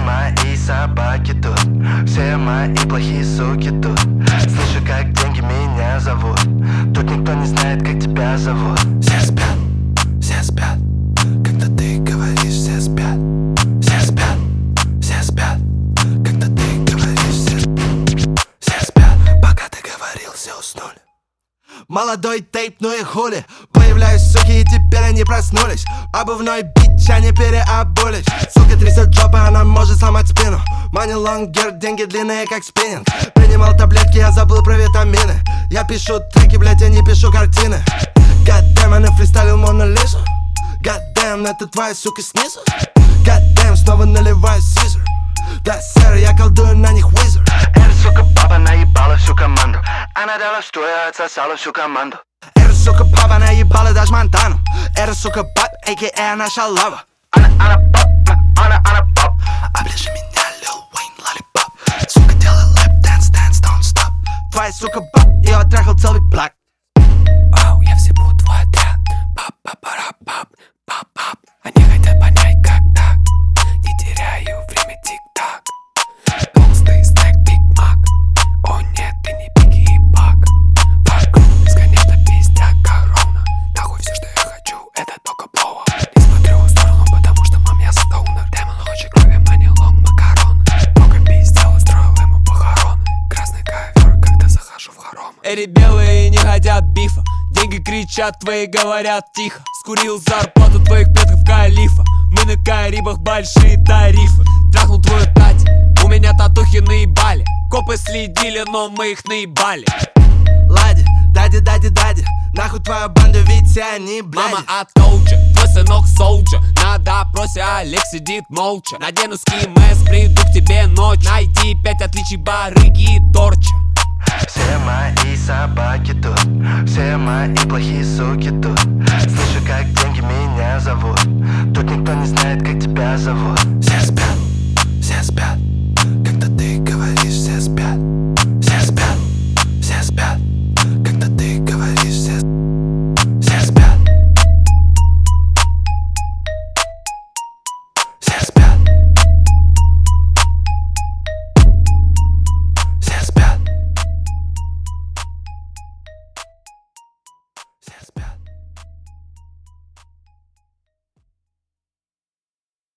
мои собаки тут, все мои плохие суки тут. Слышу, как деньги меня зовут, тут никто не знает, как тебя зовут. Все спят, когда ты говоришь, все спят. Все спят, когда ты говоришь, все спят. Пока ты говорил, все уснули. Молодой тейп, ну и хули. Появляюсь, суки, и теперь они проснулись. Обувной бич, они переобулись. Сука трясет жопы, она может сломать спину. Money long hair, деньги длинные, как спиннинг. Принимал таблетки, я забыл про витамины. Я пишу треки, блять, я не пишу картины. Goddamn, я нафристайлил Мону Лизу. Goddamn, это твоя сука снизу. Goddamn, снова наливаю сизер. Да, сэр, я колдую на них Wizard. Эта сука папа наебала всю команду. Она дала стоя, отсосала всю команду. Эта сука папа наебала даже Монтану. Эта сука бат, а.к.а. наша лава. Она поп. Оближи меня, Lil Wayne, Lollipop. Сука, делай лэп, dance, don't stop. Твоя сука бат, ее трахал целый блак. Оу, я всебу твой отряд. Пап. Они хотят понять, как так. Не теряю время, тик-так. Толстый стек, Биг Мак. О нет, ты не Бигги и Пак. Вокруг бесконечно пиздят корона. Нахуй все, что я хочу, это только блоу. Не смотрю в сторону, потому что мам, я стоунер. Демон хочет крови, мани лонг макароны. Много пиздел, устроил ему похороны. Красный ковер, когда захожу в хором. Эти белые не хотят бифа. Деньги кричат, твои говорят тихо. Скурил зарплату твоих предков калифа. Мы на Карибах, большие тарифы. Трахнул твою тать, у меня татухи наебали. Копы следили, но мы их наебали. Лади, дади, нахуй твою банду, ведь они, блядь. Мама, I told ya, твой сынок солджа. На допросе Олег сидит молча. Надену ски-мэс, приду к тебе ночь. Найди 5 отличий барыги и торча. Все мои собаки тут, все мои плохие суки тут.